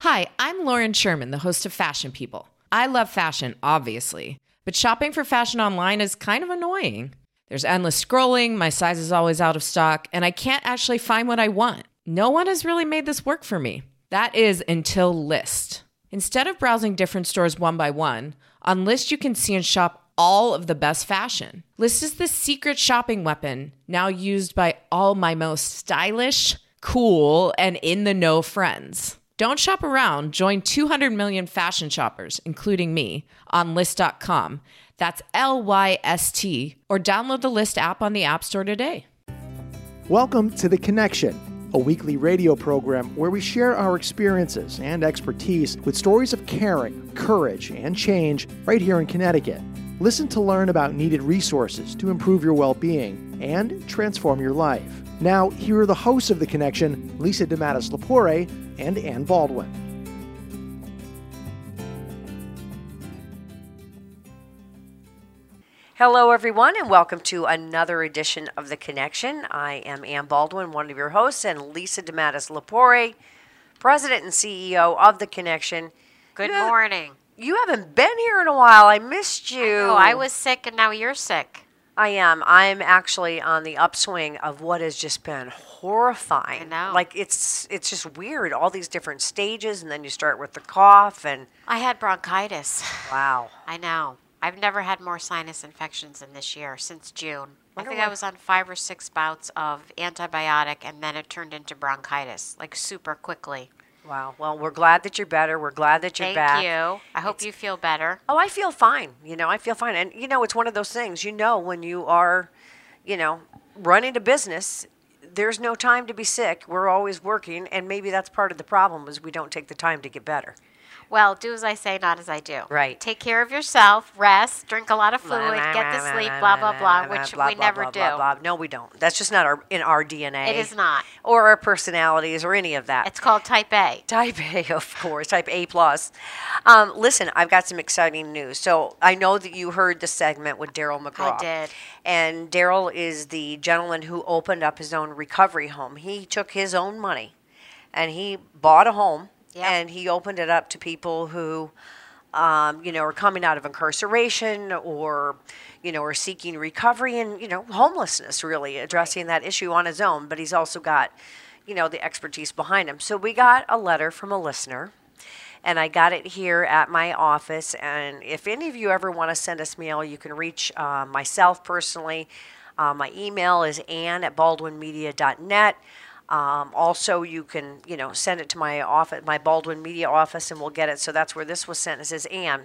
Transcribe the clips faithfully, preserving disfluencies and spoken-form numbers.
Hi, I'm Lauren Sherman, the host of Fashion People. I love fashion, obviously, but shopping for fashion online is kind of annoying. There's endless scrolling, my size is always out of stock, and I can't actually find what I want. No one has really made this work for me. That is until Lyst. Instead of browsing different stores one by one, on Lyst you can see and shop all of the best fashion. Lyst is the secret shopping weapon, now used by all my most stylish, cool, and in-the-know friends. Don't shop around. Join two hundred million fashion shoppers, including me, on Lyst dot com. That's L Y S T, or download the Lyst app on the App Store today. Welcome to The Connection, a weekly radio program where we share our experiences and expertise with stories of caring, courage, and change right here in Connecticut. Listen to learn about needed resources to improve your well-being and transform your life. Now, here are the hosts of The Connection, Lisa DeMatteis-Lepore and Ann Baldwin. Hello, everyone, and welcome to another edition of The Connection. I am Ann Baldwin, one of your hosts, and Lisa DeMatteis-Lepore, President and C E O of The Connection. Good you morning. Have, you haven't been here in a while. I missed you. I know, I was sick, and now you're sick. I am. I'm actually on the upswing of what has just been horrifying. I know. Like, it's it's just weird, all these different stages, and then you start with the cough, and... I had bronchitis. Wow. I know. I've never had more sinus infections than this year, since June. I Wonder think what- I was on five or six bouts of antibiotic, and then it turned into bronchitis, like super quickly. Wow. Well, we're glad that you're better. We're glad that you're Thank back. you. I hope It's- you feel better. Oh, I feel fine. You know, I feel fine. And, you know, it's one of those things, you know, when you are, you know, running a business, there's no time to be sick. We're always working. And maybe that's part of the problem is we don't take the time to get better. Well, do as I say, not as I do. Right. Take care of yourself, rest, drink a lot of fluid, get to sleep, blah, blah, blah, which Blah, we blah, never blah, do. blah, blah. No, we don't. That's just not our in our D N A. It is not. Or our personalities or any of that. It's called type A. Type A, of course, type A plus. Um, listen, I've got some exciting news. So I know that you heard the segment with Daryl McGraw. I did. And Daryl is the gentleman who opened up his own recovery home. He took his own money and he bought a home. Yep. And he opened it up to people who, um, you know, are coming out of incarceration or, you know, are seeking recovery and, you know, homelessness, really, addressing that issue on his own. But he's also got, you know, the expertise behind him. So we got a letter from a listener, and I got it here at my office. And if any of you ever want to send us mail, you can reach uh, myself personally. Uh, my email is ann at baldwin media dot net. Um, also, you can, you know, send it to my office, my Baldwin Media office, and we'll get it. So that's where this was sent. It says, Ann,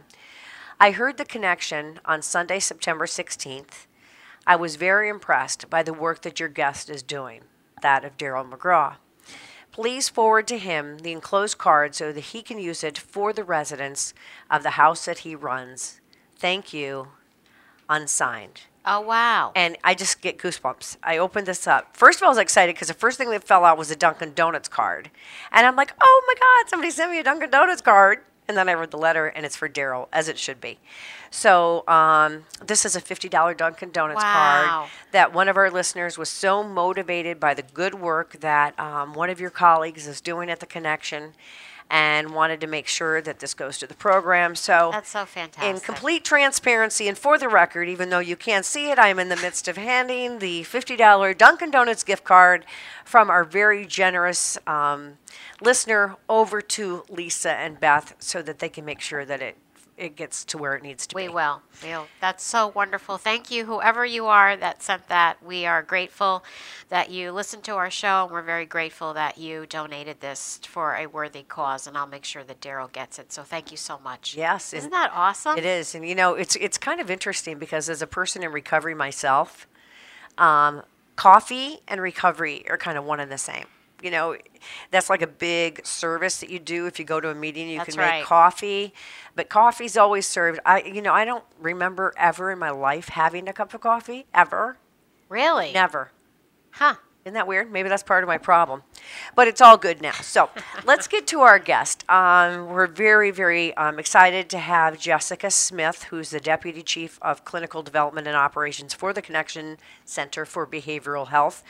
I heard The Connection on Sunday, September sixteenth. I was very impressed by the work that your guest is doing, that of Daryl McGraw. Please forward to him the enclosed card so that he can use it for the residents of the house that he runs. Thank you. Unsigned. Oh, wow. And I just get goosebumps. I opened this up. First of all, I was excited because the first thing that fell out was a Dunkin' Donuts card. And I'm like, oh my God, somebody sent me a Dunkin' Donuts card. And then I read the letter, and it's for Daryl, as it should be. So um, this is a fifty dollars Dunkin' Donuts Wow. card that one of our listeners was so motivated by the good work that um, one of your colleagues is doing at The Connection and wanted to make sure that this goes to the program. So That's so fantastic. in complete transparency and for the record, even though you can't see it, I am in the midst of handing the fifty dollars Dunkin' Donuts gift card from our very generous um, listener over to Lisa and Beth so that they can make sure that it it gets to where it needs to We be. will. We'll. That's so wonderful. Thank you, whoever you are that sent that. We are grateful that you listened to our show, and we're very grateful that you donated this for a worthy cause, and I'll make sure that Daryl gets it. So thank you so much. Yes. Isn't and that awesome? It is. And, you know, it's it's kind of interesting because as a person in recovery myself, um, coffee and recovery are kind of one and the same. You know, that's like a big service that you do if you go to a meeting. You That's can make right. coffee, but coffee's always served. I, you know, I don't remember ever in my life having a cup of coffee ever. Really? Never. Huh. Isn't that weird? Maybe that's part of my problem. But it's all good now. So let's get to our guest. Um, we're very, very um, excited to have Jessica Smith, who's the Deputy Chief of Clinical Development and Operations for the Connection Center for Behavioral Health.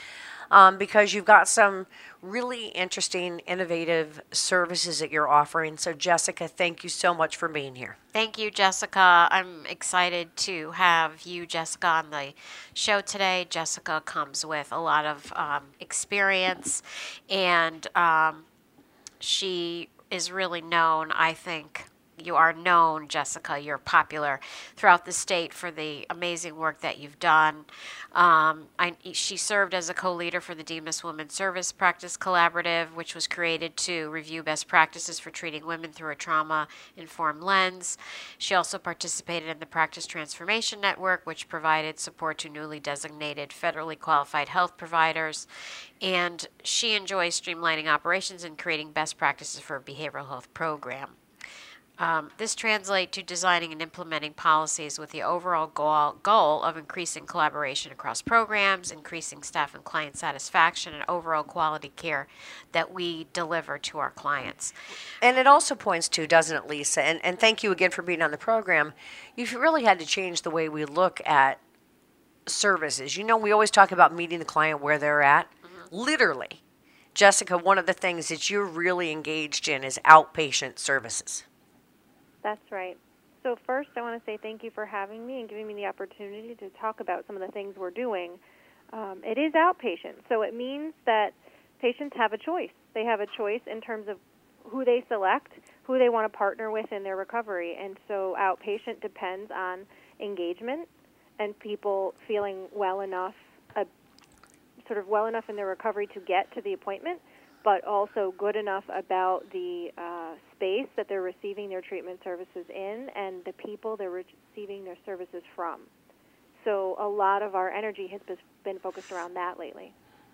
um, because you've got some really interesting, innovative services that you're offering. So, Jessica, thank you so much for being here. Thank you, Jessica. I'm excited to have you, Jessica, on the show today. Jessica comes with a lot of um, experience, and um, she is really known, I think. You are known, Jessica. You're popular throughout the state for the amazing work that you've done. Um, I, she served as a co-leader for the Demas Women's Service Practice Collaborative, which was created to review best practices for treating women through a trauma-informed lens. She also participated in the Practice Transformation Network, which provided support to newly designated federally qualified health providers. And she enjoys streamlining operations and creating best practices for a behavioral health program. Um, this translates to designing and implementing policies with the overall goal, goal of increasing collaboration across programs, increasing staff and client satisfaction, and overall quality care that we deliver to our clients. And it also points to, doesn't it, Lisa, and, and thank you again for being on the program, you've really had to change the way we look at services. You know, we always talk about meeting the client where they're at. Mm-hmm. Literally. Jessica, one of the things that you're really engaged in is outpatient services. That's right. So first, I want to say thank you for having me and giving me the opportunity to talk about some of the things we're doing. Um, it is outpatient, so it means that patients have a choice. They have a choice in terms of who they select, who they want to partner with in their recovery. And so outpatient depends on engagement and people feeling well enough, uh, sort of well enough in their recovery to get to the appointment, but also good enough about the uh, space that they're receiving their treatment services in and the people they're receiving their services from. So a lot of our energy has been focused around that lately.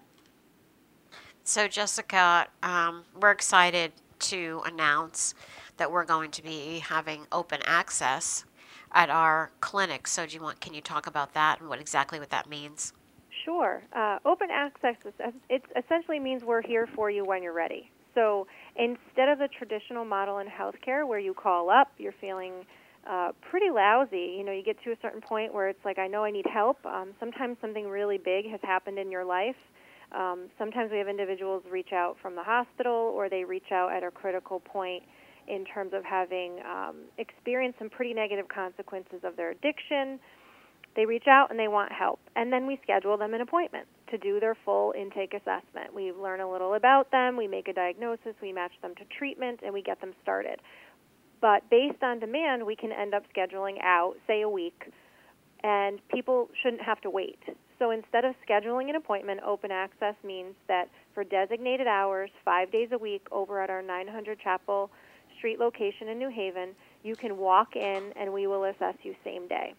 So Jessica, um, we're excited to announce that we're going to be having open access at our clinic. So do you want, can you talk about that and what exactly what that means? Sure. Uh, open access, it essentially means we're here for you when you're ready. So instead of the traditional model in healthcare where you call up, you're feeling uh, pretty lousy, you know, you get to a certain point where it's like, I know I need help. Um, sometimes something really big has happened in your life. Um, sometimes we have individuals reach out from the hospital or they reach out at a critical point in terms of having um, experienced some pretty negative consequences of their addiction. They reach out and they want help, and then we schedule them an appointment to do their full intake assessment. We learn a little about them, we make a diagnosis, we match them to treatment, and we get them started. But based on demand, we can end up scheduling out, say, a week, and people shouldn't have to wait. So instead of scheduling an appointment, open access means that for designated hours, five days a week, over at our nine hundred Chapel Street location in New Haven, you can walk in and we will assess you same day.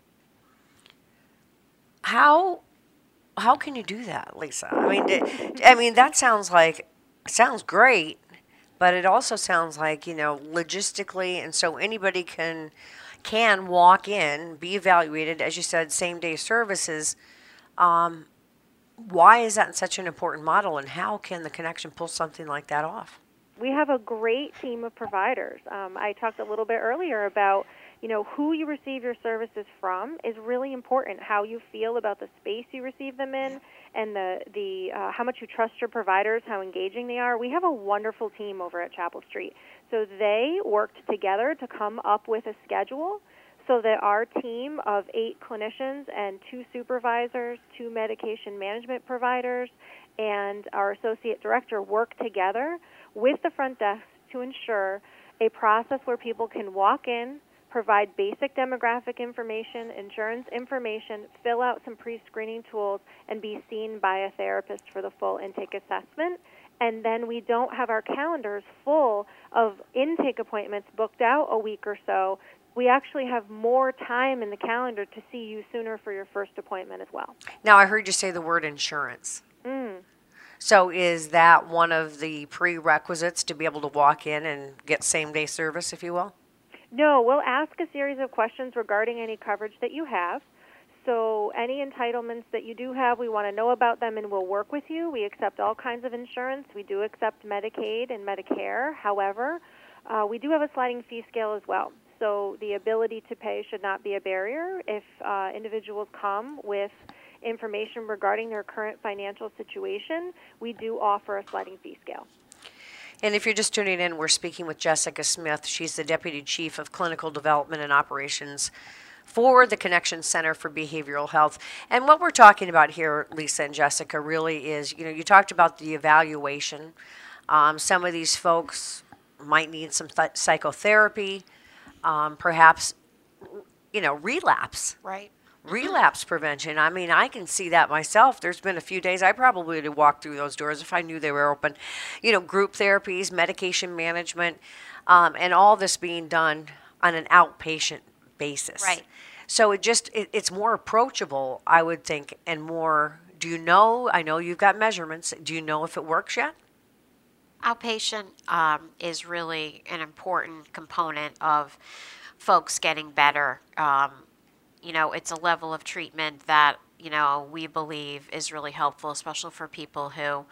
How how can you do that, Lisa? I mean, I mean that sounds like sounds great, but it also sounds like, you know, logistically, and so anybody can can walk in, be evaluated, as you said, same day services. Um, why is that such an important model, and how can the Connection pull something like that off? We have a great team of providers. Um, I talked a little bit earlier about, you know, who you receive your services from is really important. How you feel about the space you receive them in, and the the uh, how much you trust your providers, how engaging they are. We have a wonderful team over at Chapel Street. So they worked together to come up with a schedule so that our team of eight clinicians and two supervisors, two medication management providers, and our associate director work together with the front desk to ensure a process where people can walk in, provide basic demographic information, insurance information, fill out some pre-screening tools, and be seen by a therapist for the full intake assessment. And then we don't have our calendars full of intake appointments booked out a week or so. We actually have more time in the calendar to see you sooner for your first appointment as well. Now, I heard you say the word insurance. Mm. So is that one of the prerequisites to be able to walk in and get same-day service, if you will? No, we'll ask a series of questions regarding any coverage that you have. So any entitlements that you do have, we want to know about them and we'll work with you. We accept all kinds of insurance. We do accept Medicaid and Medicare. However, uh, we do have a sliding fee scale as well. So the ability to pay should not be a barrier. If uh, individuals come with information regarding their current financial situation, we do offer a sliding fee scale. And if you're just tuning in, we're speaking with Jessica Smith. She's the Deputy Chief of Clinical Development and Operations for the Connection Center for Behavioral Health. And what we're talking about here, Lisa and Jessica, really is, you know, you talked about the evaluation. Um, some of these folks might need some th- psychotherapy, um, perhaps, you know, relapse. Right. Relapse prevention. I mean, I can see that myself. There's been a few days I probably would have walked through those doors if I knew they were open. You know, group therapies, medication management, um, and all this being done on an outpatient basis. Right. So it just, it, it's more approachable, I would think, and more, do you know, I know you've got measurements, do you know if it works yet? Outpatient um, is really an important component of folks getting better. Um, you know, it's a level of treatment that, you know, we believe is really helpful, especially for people who,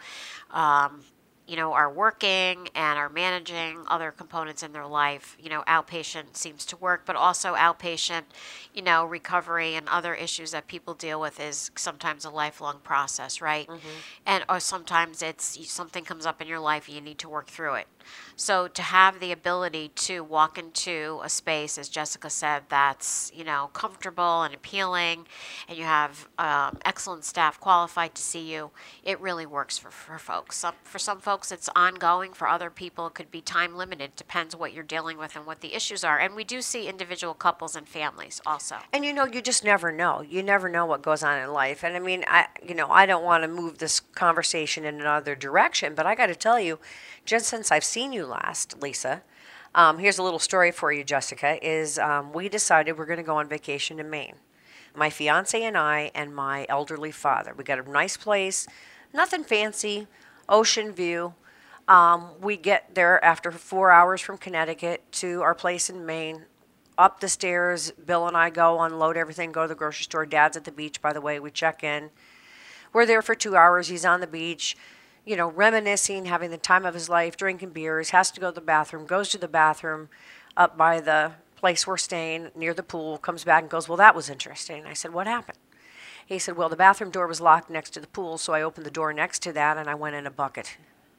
um, you know, are working and are managing other components in their life. You know, outpatient seems to work, but also outpatient, you know, recovery and other issues that people deal with is sometimes a lifelong process, right? Mm-hmm. And or sometimes it's something comes up in your life and you need to work through it. So to have the ability to walk into a space, as Jessica said, that's, you know, comfortable and appealing, and you have um, excellent staff qualified to see you, it really works for, for folks. Some, for some folks, it's ongoing. For other people, it could be time limited. Depends what you're dealing with and what the issues are. And we do see individual couples and families also. And you know, you just never know. You never know what goes on in life. And I mean, I, you know, I don't want to move this conversation in another direction, but I got to tell you, just since I've seen you last, Lisa, um, here's a little story for you, Jessica, is um, we decided we're going to go on vacation to Maine. My fiance and I and my elderly father. We got a nice place, nothing fancy, ocean view. Um, we get there after four hours from Connecticut to our place in Maine. Up the stairs, Bill and I go unload everything, go to the grocery store. Dad's at the beach, by the way. We check in. We're there for two hours. He's on the beach, you know, reminiscing, having the time of his life, drinking beers, has to go to the bathroom, goes to the bathroom up by the place we're staying near the pool, comes back and goes, well, that was interesting. I said, what happened? He said, well, the bathroom door was locked next to the pool, so I opened the door next to that and I went in a bucket.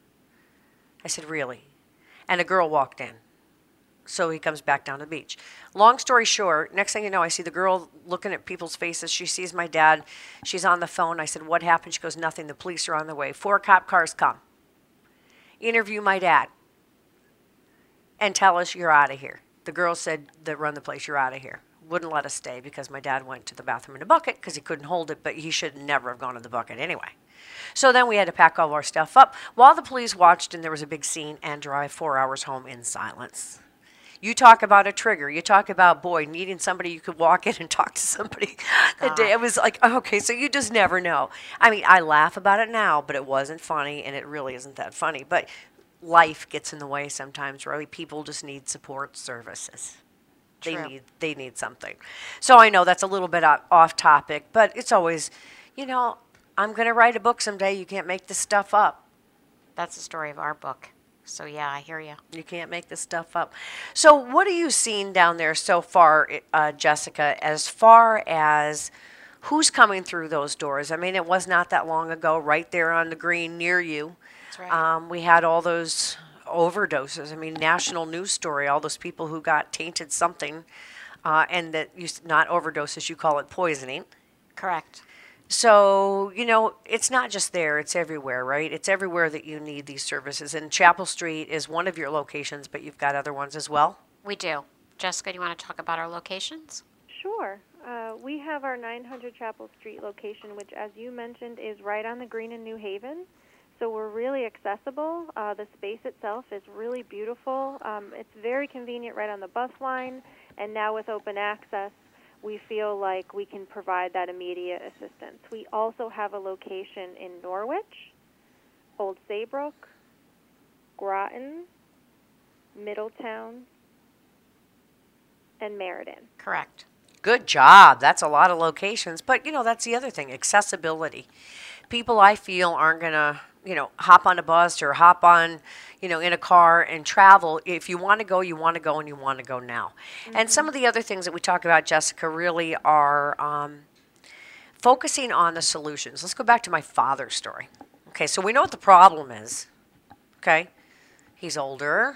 I said, really? And a girl walked in. So he comes back down to the beach. Long story short, next thing you know, I see the girl looking at people's faces. She sees my dad. She's on the phone. I said, what happened? She goes, nothing. The police are on their way. Four cop cars come. Interview my dad. And tell us you're out of here. The girl said that run the place, you're out of here. Wouldn't let us stay because my dad went to the bathroom in a bucket because he couldn't hold it, but he should never have gone to the bucket anyway. So then we had to pack all our stuff up while the police watched, and there was a big scene, and drive four hours home in silence. You talk about a trigger. You talk about, boy, needing somebody you could walk in and talk to somebody. The day it was like, okay, so you just never know. I mean, I laugh about it now, but it wasn't funny, and it really isn't that funny. But life gets in the way sometimes, really. People just need support services. They True. need they need something. So I know that's a little bit off topic, but it's always, you know, I'm going to write a book someday. You can't make this stuff up. That's the story of our book. So, yeah, I hear you. You can't make this stuff up. So what are you seeing down there so far, uh, Jessica, as far as who's coming through those doors? I mean, it was not that long ago, right there on the green near you. That's right. Um, we had all those overdoses. I mean, national news story, all those people who got tainted something, uh, and that you not overdoses, you call it poisoning. Correct. So, you know, it's not just there, it's everywhere, right? It's everywhere that you need these services. And Chapel Street is one of your locations, but you've got other ones as well? We do. Jessica, do you want to talk about our locations? Sure. Uh, we have our nine hundred Chapel Street location, which, as you mentioned, is right on the green in New Haven. So we're really accessible. Uh, the space itself is really beautiful. Um, it's very convenient right on the bus line. And now with open access, we feel like we can provide that immediate assistance. We also have a location in Norwich, Old Saybrook, Groton, Middletown, and Meriden. Correct. Good job. That's a lot of locations. But, you know, that's the other thing, accessibility. People, I feel, aren't going to, you know, hop on a bus or hop on, you know, in a car and travel. If you want to go, you want to go, and you want to go now. Mm-hmm. And some of the other things that we talk about, Jessica, really are um, focusing on the solutions. Let's go back to my father's story. Okay, so we know what the problem is. Okay, he's older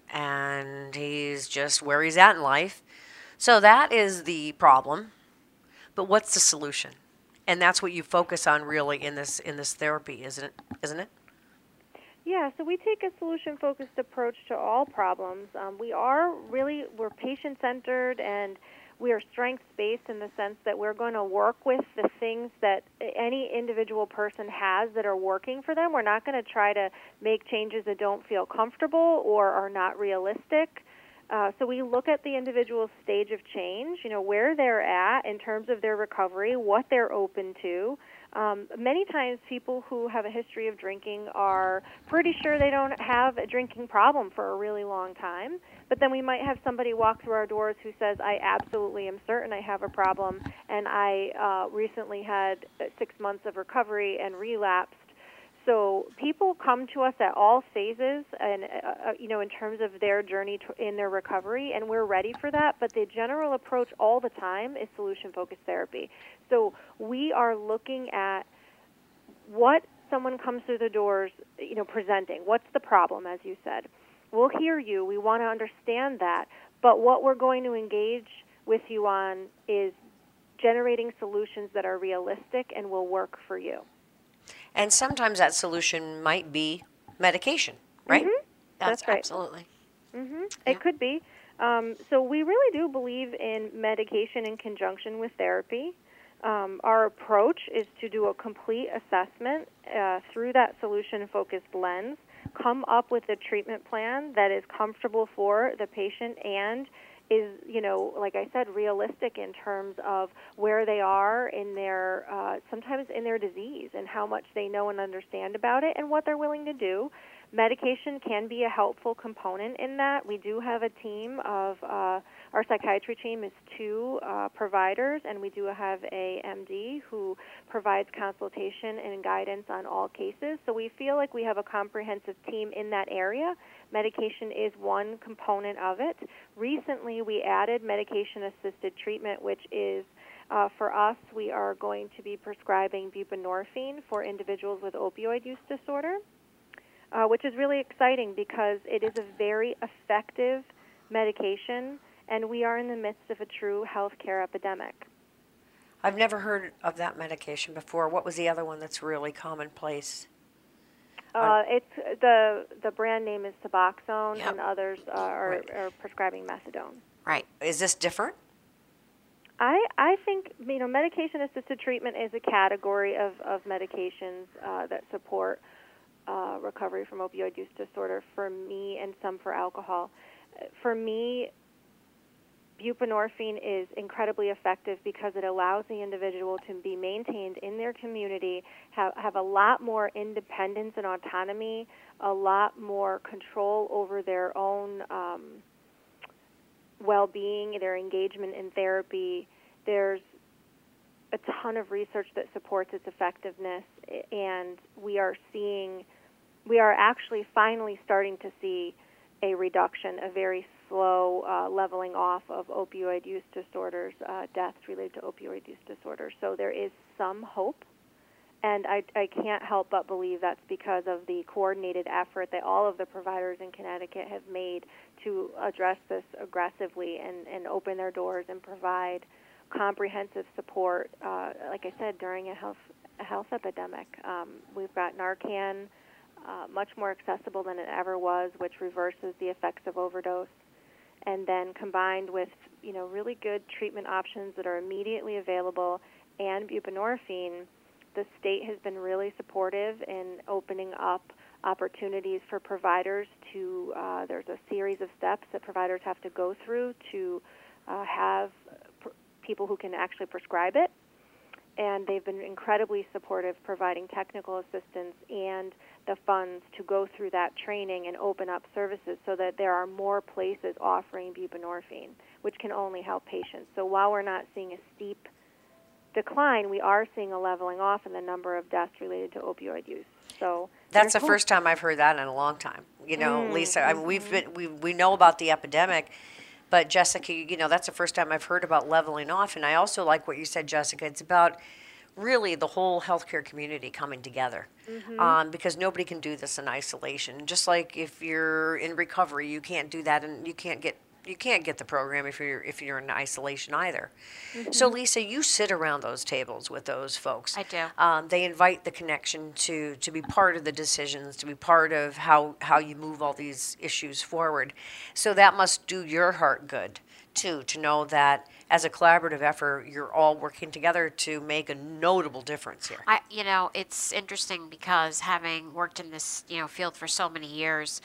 and he's just where he's at in life. So that is the problem. But what's the solution? And that's what you focus on really in this in this therapy, isn't it? Isn't it? Yeah, so we take a solution-focused approach to all problems. Um, we are really, we're patient-centered, and we are strengths-based in the sense that we're going to work with the things that any individual person has that are working for them. We're not going to try to make changes that don't feel comfortable or are not realistic. Uh, so we look at the individual's stage of change, you know, where they're at in terms of their recovery, what they're open to. Um, many times people who have a history of drinking are pretty sure they don't have a drinking problem for a really long time, but then we might have somebody walk through our doors who says, I absolutely am certain I have a problem, and I uh, recently had six months of recovery and relapsed. So people come to us at all phases, and uh, you know, in terms of their journey to, in their recovery, and we're ready for that. But the general approach all the time is solution-focused therapy. So we are looking at what someone comes through the doors, you know, presenting. What's the problem, as you said? We'll hear you. We want to understand that. But what we're going to engage with you on is generating solutions that are realistic and will work for you. And sometimes that solution might be medication, right? Mm-hmm. That's, That's right. absolutely. Mm-hmm. Yeah. It could be. Um, so we really do believe in medication in conjunction with therapy. Um, our approach is to do a complete assessment uh, through that solution-focused lens, come up with a treatment plan that is comfortable for the patient and is, you know, like I said, realistic in terms of where they are in their, uh, sometimes in their disease and how much they know and understand about it and what they're willing to do. Medication can be a helpful component in that. We do have a team of, uh, our psychiatry team is two uh, providers, and we do have a M D who provides consultation and guidance on all cases. So we feel like we have a comprehensive team in that area. Medication is one component of it. Recently, we added medication-assisted treatment, which is, uh, for us, we are going to be prescribing buprenorphine for individuals with opioid use disorder. Uh, which is really exciting because it is a very effective medication, and we are in the midst of a true healthcare epidemic. I've never heard of that medication before. What was the other one that's really commonplace? Uh, it's the the brand name is Suboxone, Yep. and others uh, are, Right. are prescribing methadone. Right. Is this different? I, I think, you know, medication-assisted treatment is a category of, of medications uh, that support Uh, recovery from opioid use disorder for me and some for alcohol. For me, buprenorphine is incredibly effective because it allows the individual to be maintained in their community, have, have a lot more independence and autonomy, a lot more control over their own um, well-being, their engagement in therapy. There's a ton of research that supports its effectiveness, and we are seeing, we are actually finally starting to see a reduction, a very slow uh, leveling off of opioid use disorders, uh, deaths related to opioid use disorders. So there is some hope, and I, I can't help but believe that's because of the coordinated effort that all of the providers in Connecticut have made to address this aggressively and, and open their doors and provide comprehensive support, uh, like I said, during a health a health epidemic. Um, we've got Narcan, uh, much more accessible than it ever was, which reverses the effects of overdose, and then combined with, you know, really good treatment options that are immediately available, and buprenorphine, the state has been really supportive in opening up opportunities for providers to, uh, there's a series of steps that providers have to go through to uh, have pr- people who can actually prescribe it, and they've been incredibly supportive, providing technical assistance and the funds to go through that training and open up services so that there are more places offering buprenorphine, which can only help patients. So while we're not seeing a steep decline, we are seeing a leveling off in the number of deaths related to opioid use. So that's the hope. first time I've heard that in a long time. You know, Mm, Lisa, I mean, we've been we we know about the epidemic, but Jessica, you know, that's the first time I've heard about leveling off. And I also like what you said, Jessica. It's about really the whole healthcare community coming together. Mm-hmm. Um, because nobody can do this in isolation. Just like if you're in recovery, you can't do that, and you can't get you can't get the program if you're if you're in isolation either. Mm-hmm. So Lisa, you sit around those tables with those folks. I do. Um, they invite the connection to to be part of the decisions, to be part of how how you move all these issues forward. So that must do your heart good too, to know that as a collaborative effort, you're all working together to make a notable difference here. I, you know, it's interesting because having worked in this, you know, field for so many years,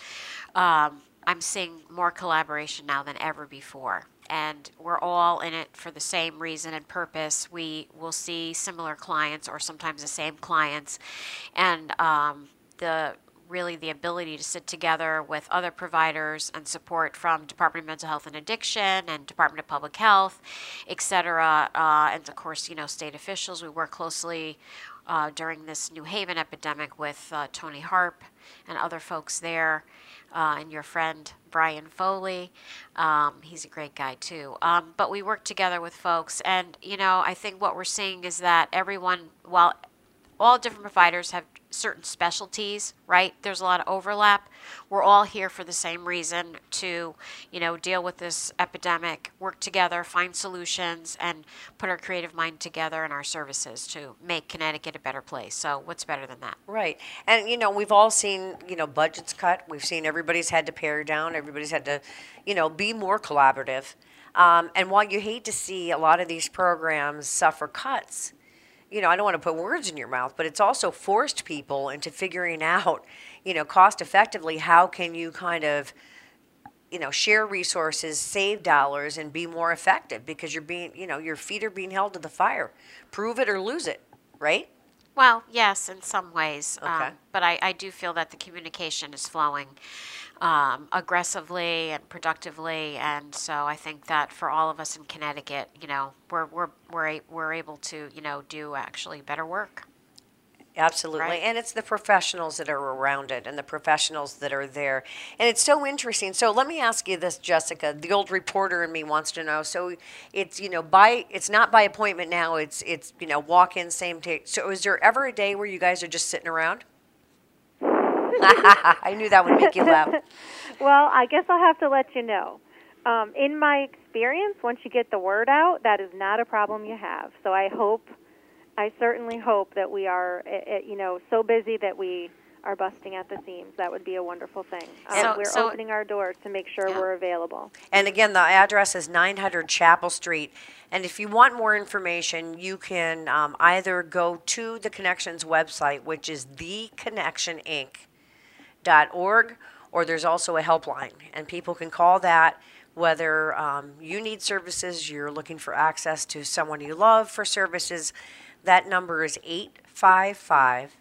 um, I'm seeing more collaboration now than ever before. And we're all in it for the same reason and purpose. We will see similar clients or sometimes the same clients. And um, the really the ability to sit together with other providers and support from Department of Mental Health and Addiction and Department of Public Health, et cetera. Uh, and of course, you know, state officials. We work closely uh, during this New Haven epidemic with uh, Tony Harp and other folks there, uh, and your friend Brian Foley. Um, he's a great guy too. Um, but we work together with folks, and you know, I think what we're seeing is that everyone, while all different providers have certain specialties, right? There's a lot of overlap. We're all here for the same reason, to, you know, deal with this epidemic, work together, find solutions, and put our creative mind together and our services to make Connecticut a better place. So what's better than that? Right. And, you know, we've all seen, you know, budgets cut. We've seen everybody's had to pare down. Everybody's had to, you know, be more collaborative. Um, and while you hate to see a lot of these programs suffer cuts, you know, I don't want to put words in your mouth, but it's also forced people into figuring out, you know, cost effectively, how can you kind of, you know, share resources, save dollars, and be more effective, because you're being, you know, your feet are being held to the fire. Prove it or lose it, right? Well, yes, in some ways. Okay. Um, but I, I do feel that the communication is flowing um, aggressively and productively, and so I think that for all of us in Connecticut, you know, we're we're we're a, we're able to, you know, do actually better work. Absolutely. Right. And it's the professionals that are around it and the professionals that are there. And it's so interesting. So let me ask you this, Jessica. The old reporter in me wants to know. So it's, you know, by it's not by appointment now. It's, it's you know, walk in, same day. So is there ever a day where you guys are just sitting around? I knew that would make you laugh. Well, I guess I'll have to let you know. Um, in my experience, once you get the word out, that is not a problem you have. So I hope, I certainly hope that we are, uh, you know, so busy that we are busting at the seams. That would be a wonderful thing. Um, So- we're so- opening our doors to make sure Yeah. we're available. And again, the address is nine hundred Chapel Street. And if you want more information, you can um, either go to the Connections website, which is the connection inc dot org, or there's also a helpline, and people can call that, whether um, you need services, you're looking for access to someone you love for services. That number is eight five five,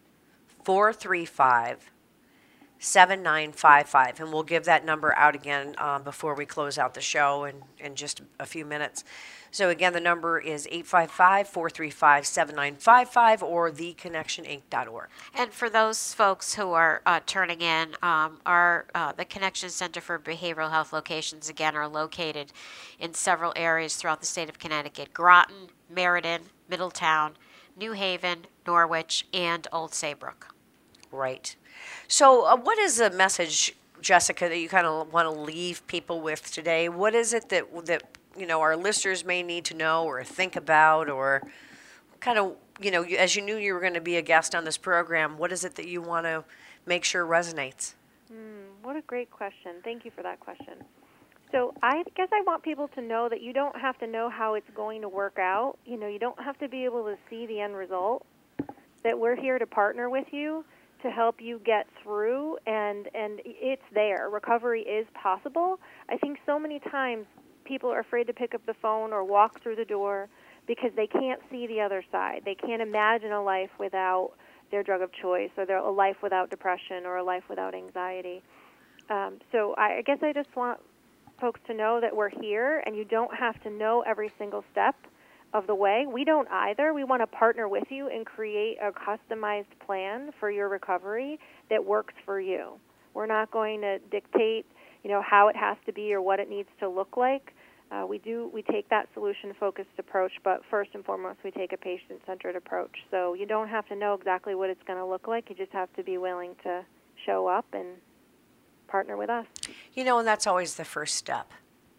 four three five, seven nine five five, and we'll give that number out again um, before we close out the show in, in just a few minutes. So again, the number is eight five five, four three five, seven nine five five or the connection inc dot org. And for those folks who are uh, turning in, um, our uh, the Connection Center for Behavioral Health locations, again, are located in several areas throughout the state of Connecticut: Groton, Meriden, Middletown, New Haven, Norwich, and Old Saybrook. Right. So uh, what is the message, Jessica, that you kind of want to leave people with today? What is it that that you know our listeners may need to know or think about, or kind of, you know, you, as you knew you were going to be a guest on this program, what is it that you want to make sure resonates? Mm, what a great question. Thank you for that question. So I guess I want people to know that you don't have to know how it's going to work out. You know, you don't have to be able to see the end result, that we're here to partner with you to help you get through, and, and it's there. Recovery is possible. I think so many times people are afraid to pick up the phone or walk through the door because they can't see the other side. They can't imagine a life without their drug of choice, or their, a life without depression, or a life without anxiety. Um, so I, I guess I just want folks to know that we're here, and you don't have to know every single step of the way. We don't either. We want to partner with you and create a customized plan for your recovery that works for you. We're not going to dictate, you know, how it has to be or what it needs to look like. Uh, we do we take that solution-focused approach, but first and foremost, we take a patient-centered approach. So you don't have to know exactly what it's going to look like. You just have to be willing to show up and partner with us. You know, and that's always the first step.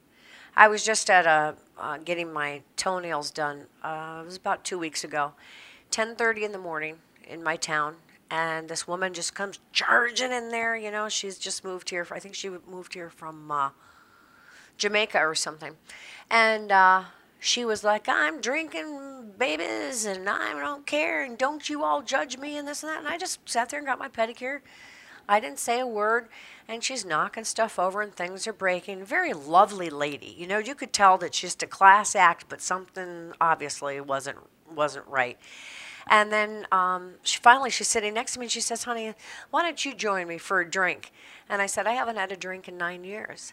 I was just at a uh, getting my toenails done. Uh, it was about two weeks ago, ten thirty in the morning in my town, and this woman just comes charging in there. You know, she's just moved here. I think she moved here from Uh, Jamaica or something. And uh, she was like, I'm drinking babies and I don't care and don't you all judge me and this and that. And I just sat there and got my pedicure. I didn't say a word. And she's knocking stuff over and things are breaking. Very lovely lady. You know, you could tell that she's just a class act, but something obviously wasn't wasn't right. And then um, she finally, she's sitting next to me and she says, honey, why don't you join me for a drink? And I said, I haven't had a drink in nine years.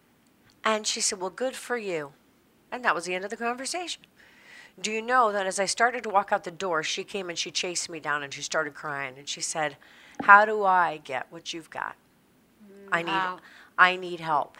And she said, well, good for you. And that was the end of the conversation. Do you know that as I started to walk out the door, she came and she chased me down and she started crying. And she said, how do I get what you've got? I need, Wow. I need help.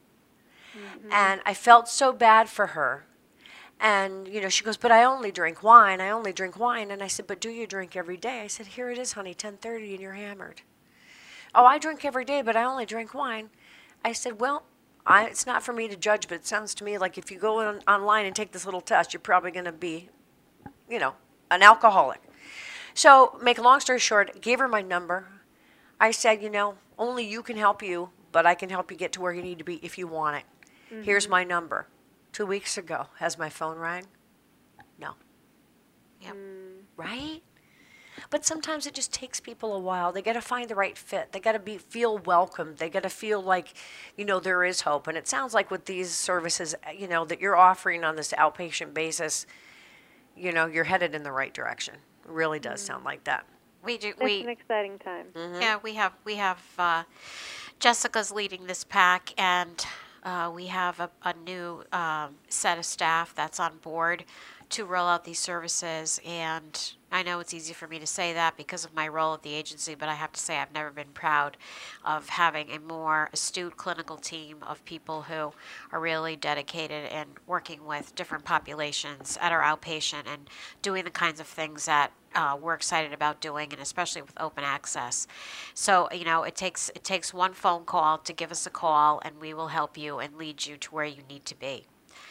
Mm-hmm. And I felt so bad for her. And, you know, she goes, but I only drink wine. I only drink wine. And I said, but do you drink every day? I said, here it is, honey, ten thirty and you're hammered. Oh, I drink every day, but I only drink wine. I said, well, I, it's not for me to judge, but it sounds to me like if you go on, online and take this little test, you're probably going to be, you know, an alcoholic. So, make a long story short, gave her my number. I said, you know, only you can help you, but I can help you get to where you need to be if you want it. Mm-hmm. Here's my number. Two weeks ago, has my phone rang? No. Yep. Right? But sometimes it just takes people a while. They got to find the right fit. They got to be feel welcomed. They got to feel like, you know, there is hope. And it sounds like with these services, you know, that you're offering on this outpatient basis, you know, you're headed in the right direction. It really does sound like that. We do. It's We an exciting time. Mm-hmm. Yeah, we have we have uh, Jessica's leading this pack, and uh, we have a, a new um, set of staff that's on board to roll out these services. And I know it's easy for me to say that because of my role at the agency, but I have to say I've never been proud of having a more astute clinical team of people who are really dedicated and working with different populations at our outpatient and doing the kinds of things that uh, we're excited about doing, and especially with open access. So, you know, it takes it takes one phone call to give us a call, and we will help you and lead you to where you need to be.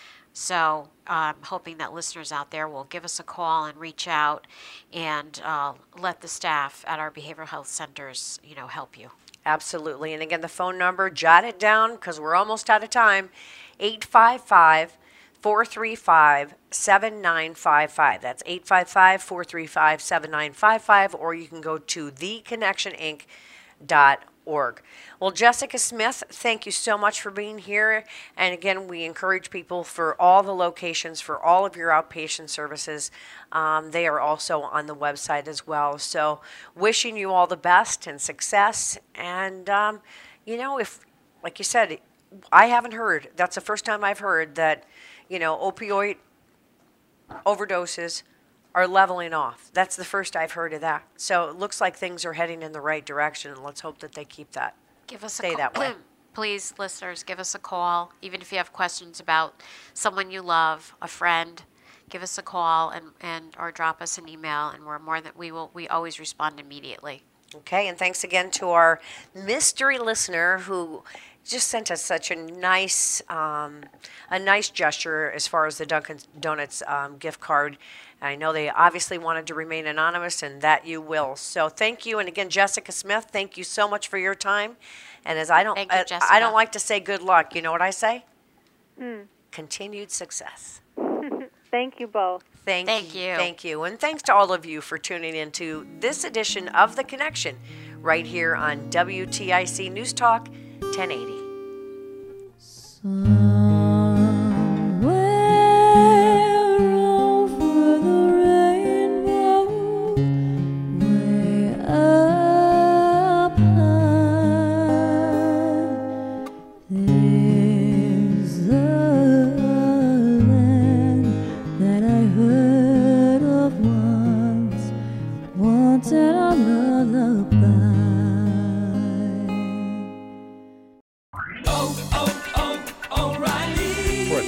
So I'm um, hoping that listeners out there will give us a call and reach out and uh, let the staff at our behavioral health centers, you know, help you. Absolutely. And again, the phone number, jot it down because we're almost out of time, eight five five, four three five, seven nine five five. That's eight five five, four three five, seven nine five five, or you can go to the connection inc dot org. Well, Jessica Smith, thank you so much for being here. And again, we encourage people for all the locations, for all of your outpatient services. Um, they are also on the website as well. So wishing you all the best and success. And, um, you know, if, like you said, I haven't heard, that's the first time I've heard that, you know, opioid overdoses are leveling off. That's the first I've heard of that. So it looks like things are heading in the right direction, and let's hope that they keep that. Give us Stay a call. that way. Please, listeners, give us a call. Even if you have questions about someone you love, a friend, give us a call and, and or drop us an email, and we're more than we will. We always respond immediately. Okay, and thanks again to our mystery listener who just sent us such a nice, um, a nice gesture as far as the Dunkin' Donuts um, gift card. I know they obviously wanted to remain anonymous, and that you will. So thank you, and again, Jessica Smith, thank you so much for your time. And as I don't, Thank you, uh, Jessica. I don't like to say good luck. You know what I say? Mm. Continued success. Thank you both. Thank, Thank you. you. Thank you. And thanks to all of you for tuning in to this edition of The Connection right here on W T I C News Talk ten eighty.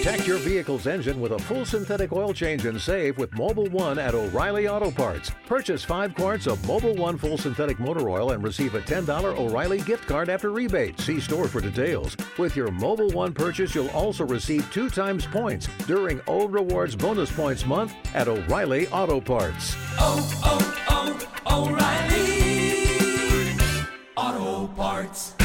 Protect your vehicle's engine with a full synthetic oil change and save with Mobil one at O'Reilly Auto Parts. Purchase five quarts of Mobil one full synthetic motor oil and receive a ten dollars O'Reilly gift card after rebate. See store for details. With your Mobil one purchase, you'll also receive two times points during O Rewards Bonus Points Month at O'Reilly Auto Parts. Oh, oh, oh, O'Reilly Auto Parts.